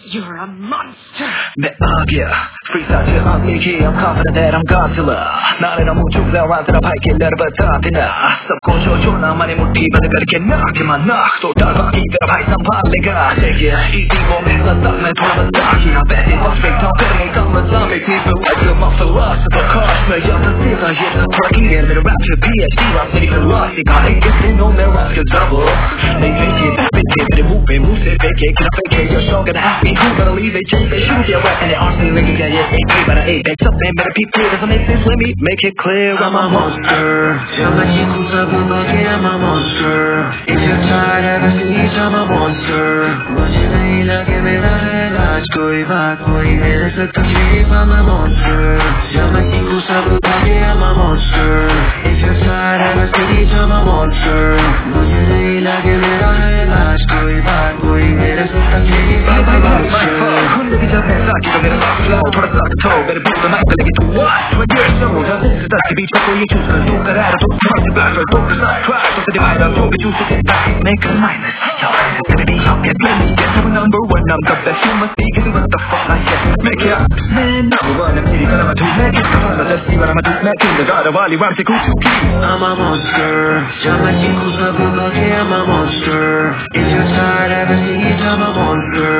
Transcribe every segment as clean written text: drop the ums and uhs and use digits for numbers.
You're a monster. Freestyle till I'm leaky, I'm confident that I'm Godzilla. 나는 너무 죽다 완전한 밝게 내려봤다 되나 썩고 조조나 많이 못입어도 그렇게 나기만 또 달박이들아 발상 발레가 내게 이 몸에서 땀에 돌아봤다 I bet it was fake talk 그런 땀을 땀에 people like the philosopher cause me young and feel like it's breaking in the rap to PhD I'm sitting for lost I guess they know their ass could double they fake it they move it fake it can I fake it you're so gonna ask me who gonna leave it change they shoot their weapon they arsenal like a guy yes but I ain't back something better people doesn't make sense let me make it clear I'm a monster 정말 구석구석에 I'm a monster If you're tired ever see I'm a monster 무지개 나게 매달려 कोई बात कोई मेरे से तकलीफ I'm a monster 정말 구석구석에 I'm a monster If you're tired ever see I'm a monster 무지개 나게 매달려 कोई बात कोई मेरे से तकलीफ I'm a monster 흔들기 전에 쌓기도 내려 slow थोड़ा सा तो मेरे बुक में माइक लगी तो what when you're so down this is the beach for you choose to get out of the back for focus on try to divide up to choose to make a minus yo baby you get me get to number one I'm the best you must be cause what the fuck I said make it up man number one I'm pretty good I'm a two make it come on let's see what I'm a do make it the god of all you want to go to I'm a monster 정말 구석구석에 I'm a monster if you're tired ever see I'm a monster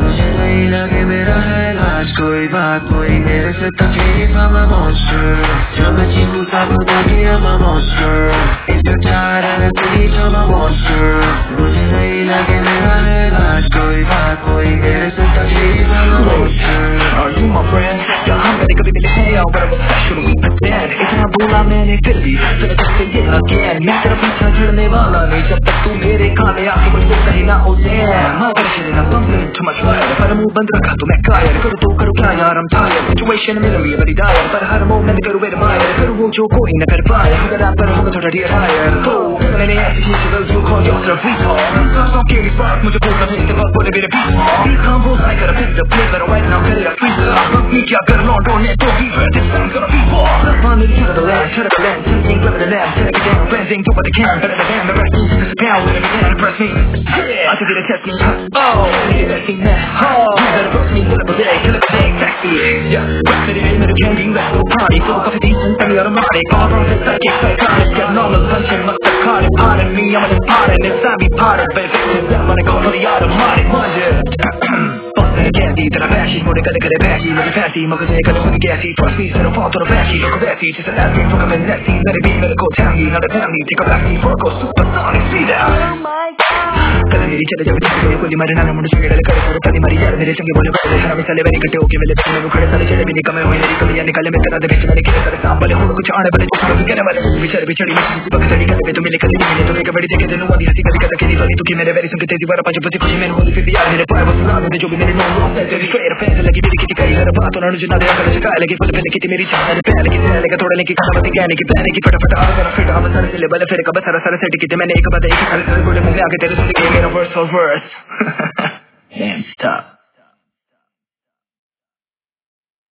무지개 나게 매달려 कोई बात कोई मेरे से तकलीफ I'm a monster 정말 구석구석에 I'm a monster if you're tired ever see I'm a monster 무지개 나게 매달려 कोई बात कोई मेरे से तकलीफ I'm a monster Are you my friend? या हम मैंने कभी मिले हैं या बड़ा special we pretend इतना बोला मैंने फिर भी फिर से ये again मैं तेरा पीछा छड़ने वाला नहीं जब तक तू मेरे काने आके मुझसे कहीं ना हो damn मैं तेरे से ना something too much fire पर मुंह बंद रखा तो मैं कायर करूँ तो करूँ क्या यार I'm tired situation में मेरी बड़ी डायर पर हर moment करूँ मेरे मायर करूँ वो जो कोई न कर पाए अगर आप पर होगा थोड़ा dear higher तो मैंने ऐसी चीज़ जो you call yourself retard don't give me fuck मुझे बोलना नहीं से बात बोले मेरे beat be humble I gotta pick the place that I right now get it up freezer क्या कर लो don't let go fever this one's gonna be war let's find it to the land shut up the land thinking clever than them take it down blending do what they can better than them the rest is just a pound let me can impress me yeah I can get a test me oh you're testing that oh you better trust me kill up a day sexy yeah rest of the day with a candy let's go party full of coffee decent tell me out of money all from the psychic psychotic getting all the punching must have caught it pardon me I'm in the pot and it's time be part of it I'm gonna go for the automatic candy that I'm ashy for the good of backy look at passy mugger say got a gassy trust me set a fall to the backy look at that just a last game from a nasty let it be medical tangy not a family take a backseat for a go supersonic see that oh my god कल मेरी चले जब तेरे को मरे ना मुझे संगे डले करे पूरा तनी मरी यार मेरे संगे बोले बड़े हरा में चले बनी कटे ओके मेरे तुमने खड़े सारे चले भी निकमे हुए मेरी कमियां निकाले मैं तेरा दे बेच मैंने किए सारे सांप वाले हो कुछ आने वाले जो कहने वाले बिचारे बिछड़ी में किसी पग चढ़ी करे तो मिले कली मैंने तो एक बड़ी जगह देनु आधी हंसी कभी कभी नहीं तू कि मेरे वेरी संग तेजी वाला पांच बजे खुशी मैंने होली फिर यार मेरे पाए बस ना जो भी मेरे नो तेरी फेर फैन लगी मेरी किटी कई हर बात और जुना दे कर चुका लगी फुल फैन की मेरी चाह पैर की से लगा थोड़ा लेके खाना बती ज्ञान की प्लान की फटाफट आ कर फिट हम सारे से लेवल फिर कब सारा सारा सेट की मैंने एक बात एक सारे बोले मैं आके तेरे सुन के मेरा वर्स और वर्स damn stop